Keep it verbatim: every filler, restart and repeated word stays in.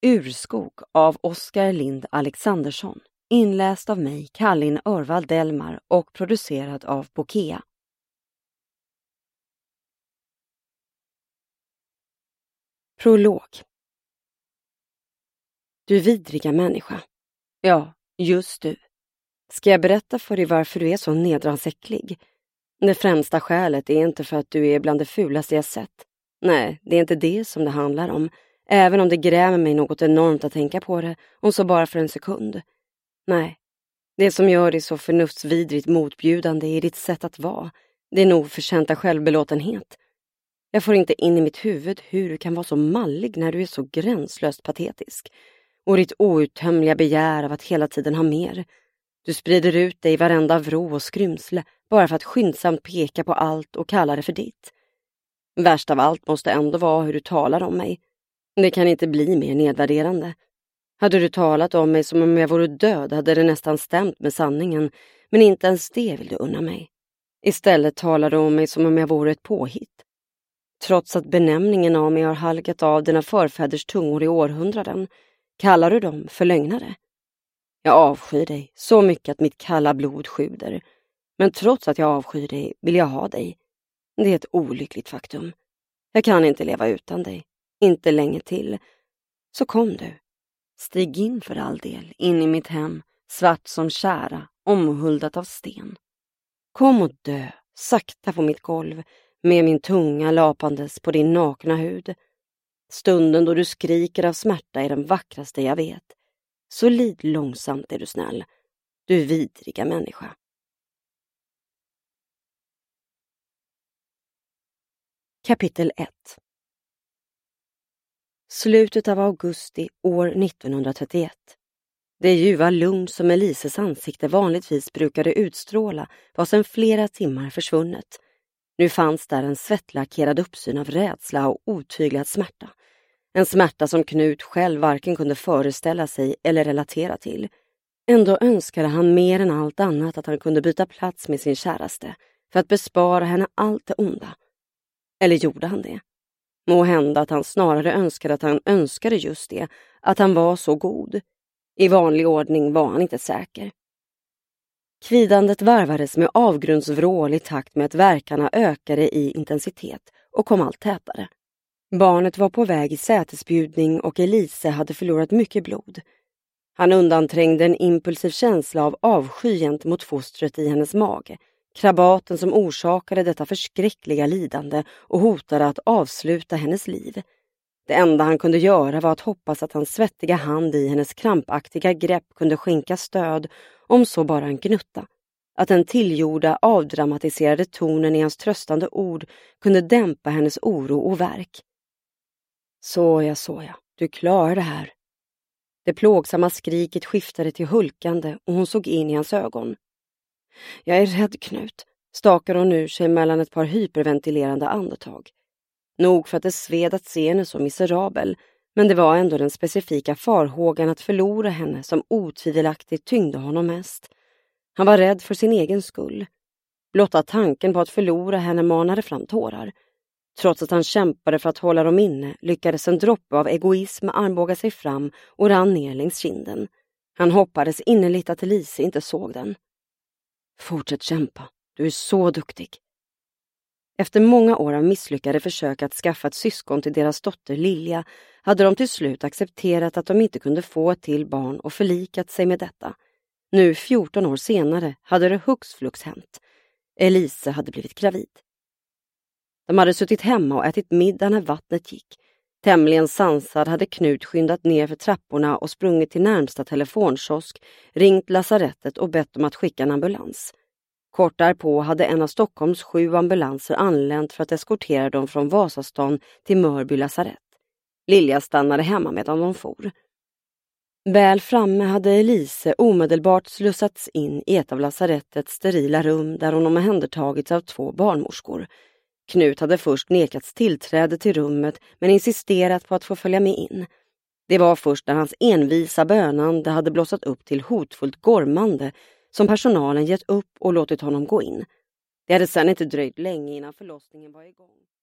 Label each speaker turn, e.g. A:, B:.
A: Urskog av Oskar Lind Alexandersson. Inläst av mig, Kallin Örvald Delmar, och producerad av Bokea. Prolog. Du vidriga människa. Ja, just du. Ska jag berätta för dig varför du är så nedransäcklig? Det främsta skälet är inte för att du är bland det fulaste jag sett. Nej, det är inte det som det handlar om. Även om det grämer mig något enormt att tänka på det, om så bara för en sekund. Nej, det som gör dig så förnuftsvidrigt motbjudande är ditt sätt att vara. Det är nog förtjänta självbelåtenhet. Jag får inte in i mitt huvud hur du kan vara så mallig när du är så gränslöst patetisk. Och ditt outtömliga begär av att hela tiden ha mer. Du sprider ut dig i varenda vrå och skrymsle bara för att skyndsamt peka på allt och kalla det för ditt. Värst av allt måste ändå vara hur du talar om mig. Det kan inte bli mer nedvärderande. Hade du talat om mig som om jag vore död hade det nästan stämt med sanningen, men inte ens det vill du unna mig. Istället talar du om mig som om jag vore ett påhitt. Trots att benämningen av mig har halkat av dina förfäders tungor i århundraden, kallar du dem för lögnare. Jag avskyr dig så mycket att mitt kalla blod sjuder, men trots att jag avskyr dig vill jag ha dig. Det är ett olyckligt faktum. Jag kan inte leva utan dig, inte länge till. Så kom du. Stig in för all del, in i mitt hem, svart som kära, omhuldat av sten. Kom och dö, sakta på mitt golv, med min tunga lapandes på din nakna hud. Stunden då du skriker av smärta är den vackraste jag vet. Så lid långsamt är du snäll, du vidriga människa. Kapitel ett. Slutet av augusti år nittonhundratrettioett. Det ljuva lugn som Elises ansikte vanligtvis brukade utstråla var sedan flera timmar försvunnet. Nu fanns där en svettlackerad uppsyn av rädsla och otyglad smärta. En smärta som Knut själv varken kunde föreställa sig eller relatera till. Ändå önskade han mer än allt annat att han kunde byta plats med sin käraste för att bespara henne allt det onda. Eller gjorde han det? Må hända att han snarare önskade att han önskade just det, att han var så god. I vanlig ordning var han inte säker. Kvidandet varvades med avgrundsvrål i takt med att verkarna ökade i intensitet och kom allt tätare. Barnet var på väg i sätesbjudning och Elise hade förlorat mycket blod. Han undanträngde en impulsiv känsla av avsky gentemot fostret i hennes mage, krabaten som orsakade detta förskräckliga lidande och hotade att avsluta hennes liv. Det enda han kunde göra var att hoppas att hans svettiga hand i hennes krampaktiga grepp kunde skänka stöd, om så bara en gnutta. Att den tillgjorda, avdramatiserade tonen i hans tröstande ord kunde dämpa hennes oro och värk. Såja, såja, du klarar det här. Det plågsamma skriket skiftade till hulkande och hon såg in i hans ögon. Jag är rädd, Knut, stakar hon ur sig mellan ett par hyperventilerande andetag. Nog för att det sved att se henne så miserabel, men det var ändå den specifika farhågan att förlora henne som otvivelaktigt tyngde honom mest. Han var rädd för sin egen skull. Blotta tanken på att förlora henne manade fram tårar. Trots att han kämpade för att hålla dem inne lyckades en droppe av egoism armbåga sig fram och rann ner längs kinden. Han hoppades innerligt att Elise inte såg den. Fortsätt kämpa, du är så duktig. Efter många år av misslyckade försök att skaffa ett syskon till deras dotter Lilja hade de till slut accepterat att de inte kunde få ett till barn och förlikat sig med detta. Nu fjorton år senare hade det hux flux hänt. Elise hade blivit gravid. De hade suttit hemma och ätit middag när vattnet gick. Tämligen sansad hade Knut skyndat ner för trapporna och sprungit till närmsta telefonkiosk, ringt lasarettet och bett om att skicka en ambulans. Kort därpå hade en av Stockholms sju ambulanser anlänt för att eskortera dem från Vasastan till Mörby lasarett. Lilja stannade hemma medan de for. Väl framme hade Elise omedelbart slussats in i ett av lasarettets sterila rum där hon omhändertagits av två barnmorskor. Knut hade först nekats tillträde till rummet men insisterat på att få följa med in. Det var först när hans envisa bönande hade blossat upp till hotfullt gormande som personalen gett upp och låtit honom gå in. Det hade sedan inte dröjt länge innan förlossningen var igång.